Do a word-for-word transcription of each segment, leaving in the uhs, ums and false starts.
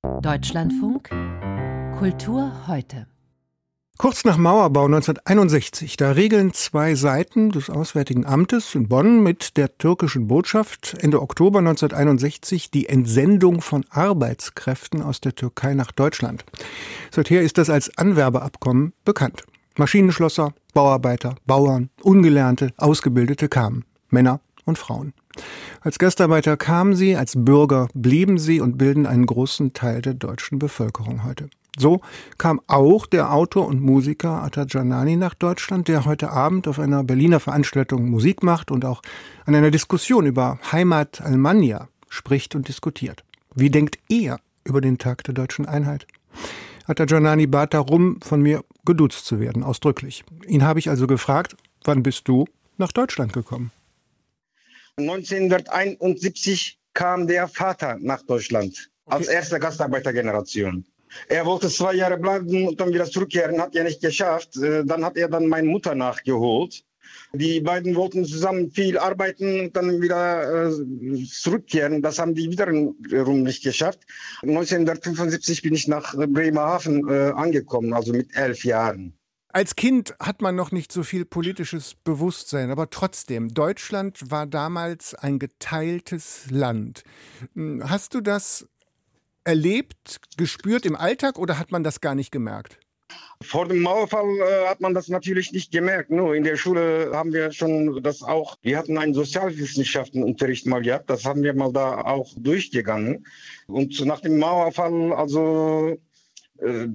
Deutschlandfunk Kultur heute. Kurz nach Mauerbau neunzehnhunderteinundsechzig, da regeln zwei Seiten des Auswärtigen Amtes in Bonn mit der türkischen Botschaft Ende Oktober neunzehnhunderteinundsechzig die Entsendung von Arbeitskräften aus der Türkei nach Deutschland. Seither ist das als Anwerbeabkommen bekannt. Maschinenschlosser, Bauarbeiter, Bauern, Ungelernte, Ausgebildete kamen, Männer und Frauen. Als Gastarbeiter kamen sie, als Bürger blieben sie und bilden einen großen Teil der deutschen Bevölkerung heute. So kam auch der Autor und Musiker Ata Canani nach Deutschland, der heute Abend auf einer Berliner Veranstaltung Musik macht und auch an einer Diskussion über Heimat Almanya spricht und diskutiert. Wie denkt er über den Tag der deutschen Einheit? Ata Canani bat darum, von mir geduzt zu werden, ausdrücklich. Ihn habe ich also gefragt, wann bist du nach Deutschland gekommen? neunzehnhunderteinundsiebzig kam der Vater nach Deutschland, okay, als erste Gastarbeitergeneration. Er wollte zwei Jahre bleiben und dann wieder zurückkehren, hat er nicht geschafft. Dann hat er dann meine Mutter nachgeholt. Die beiden wollten zusammen viel arbeiten und dann wieder äh, zurückkehren. Das haben die wiederum nicht geschafft. neunzehnhundertfünfundsiebzig bin ich nach Bremerhaven äh, angekommen, also mit elf Jahren. Als Kind hat man noch nicht so viel politisches Bewusstsein, aber trotzdem, Deutschland war damals ein geteiltes Land. Hast du das erlebt, gespürt im Alltag oder hat man das gar nicht gemerkt? Vor dem Mauerfall äh, hat man das natürlich nicht gemerkt. Nur in der Schule haben wir schon das auch, wir hatten einen Sozialwissenschaftenunterricht mal gehabt, das haben wir mal da auch durchgegangen. Und nach dem Mauerfall, also äh,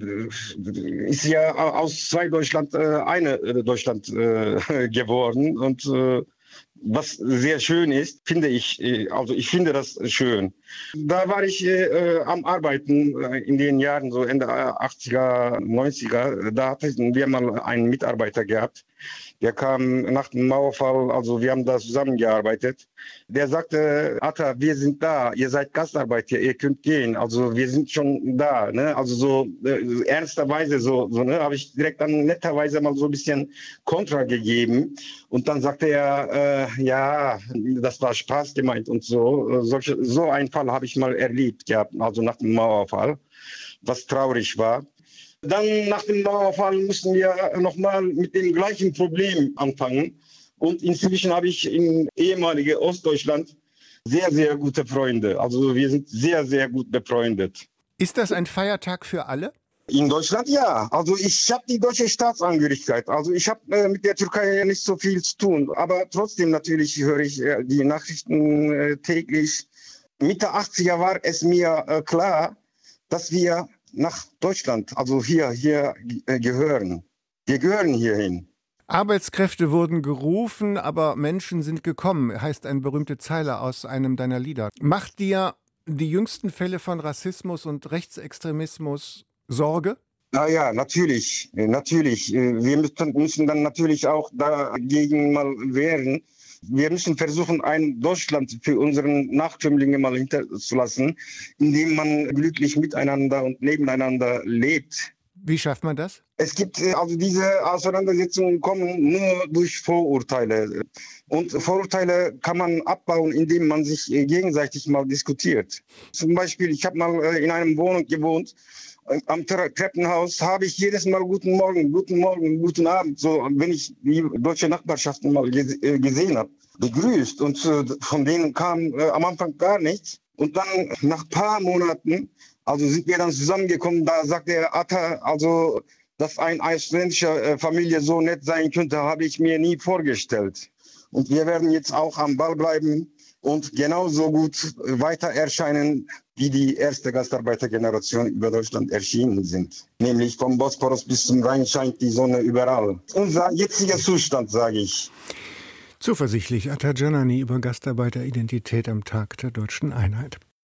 ist ja aus zwei Deutschland äh, eine äh, Deutschland äh, geworden. Und äh, was sehr schön ist, finde ich, also ich finde das schön. Da war ich äh, am Arbeiten äh, in den Jahren, so Ende achtziger, neunziger, da hatten wir mal einen Mitarbeiter gehabt, der kam nach dem Mauerfall, also wir haben da zusammengearbeitet. Der sagte, Ata, wir sind da, ihr seid Gastarbeiter, ihr könnt gehen, also wir sind schon da. Ne? Also so äh, ernsterweise, so, so ne, habe ich direkt dann netterweise mal so ein bisschen Kontra gegeben. Und dann sagte er, äh, ja, das war Spaß gemeint und so. Solche, so einen Fall habe ich mal erlebt gehabt, also nach dem Mauerfall, was traurig war. Dann nach dem Mauerfall mussten wir nochmal mit dem gleichen Problem anfangen. Und inzwischen habe ich in ehemaligen Ostdeutschland sehr, sehr gute Freunde. Also wir sind sehr, sehr gut befreundet. Ist das ein Feiertag für alle? In Deutschland ja. Also ich habe die deutsche Staatsangehörigkeit. Also ich habe äh, mit der Türkei nicht so viel zu tun. Aber trotzdem natürlich höre ich äh, die Nachrichten äh, täglich. Mitte achtziger war es mir äh, klar, dass wir nach Deutschland, also hier, hier äh, gehören. Wir gehören hierhin. Arbeitskräfte wurden gerufen, aber Menschen sind gekommen, heißt eine berühmte Zeile aus einem deiner Lieder. Macht dir die jüngsten Fälle von Rassismus und Rechtsextremismus Sorge? Na ja, natürlich, natürlich. Wir müssen, müssen dann natürlich auch dagegen mal wehren. Wir müssen versuchen, ein Deutschland für unsere Nachkömmlinge mal hinterzulassen, in dem man glücklich miteinander und nebeneinander lebt. Wie schafft man das? Es gibt, also diese Auseinandersetzungen kommen nur durch Vorurteile. Und Vorurteile kann man abbauen, indem man sich gegenseitig mal diskutiert. Zum Beispiel, ich habe mal in einer Wohnung gewohnt. Am Treppenhaus habe ich jedes Mal guten Morgen, guten Morgen, guten Abend, so wenn ich die deutsche Nachbarschaften mal gesehen habe, begrüßt. Und von denen kam am Anfang gar nichts. Und dann nach ein paar Monaten, also sind wir dann zusammengekommen, da sagte er, Ata, also dass eine ausländische Familie so nett sein könnte, habe ich mir nie vorgestellt. Und wir werden jetzt auch am Ball bleiben und genauso gut weiter erscheinen, wie die erste Gastarbeitergeneration über Deutschland erschienen sind. Nämlich vom Bosporus bis zum Rhein scheint die Sonne überall. Unser jetziger Zustand, sage ich. Zuversichtlich Ata Canani über Gastarbeiteridentität am Tag der deutschen Einheit.